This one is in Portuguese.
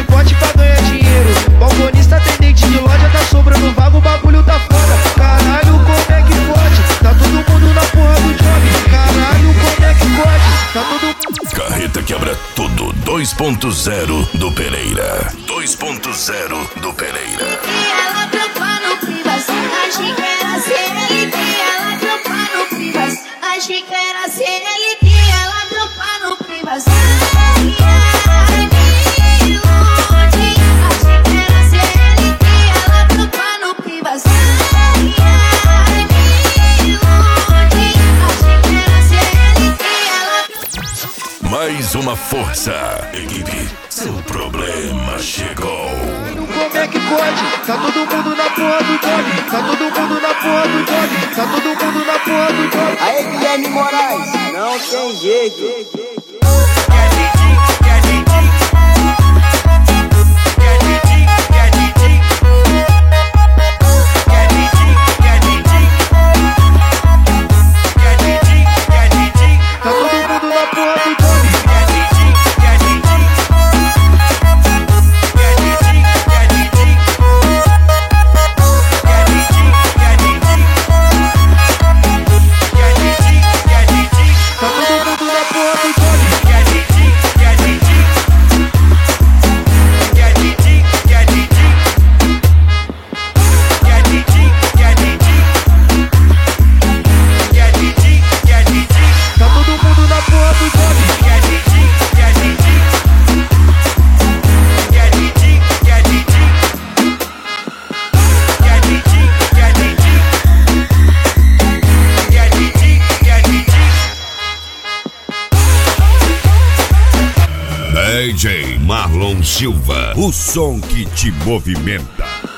de pote pra ganhar dinheiro. Balconista, atendente de loja, tá sobrando vaga, o bagulho tá foda. Caralho, como é que pode? Tá todo mundo na porra do job. Caralho, como é que pode? Tá todo mundo... Carreta quebra tudo 2.0 do Pereira. 2.0 do Pereira. Ela tropa no Privas, achei que era CLT. Ela tropa no Privas, achei que era CLT. Ela tropa no Privas. Mais uma força. Equipe, seu problema chegou. Como é que pode? Tá todo mundo na porra do job. Tá todo mundo na porra do job. Tá todo mundo na porra do job. Aí, Guilherme Moraes, não tem jeito. DJ Marlon Silva, o som que te movimenta.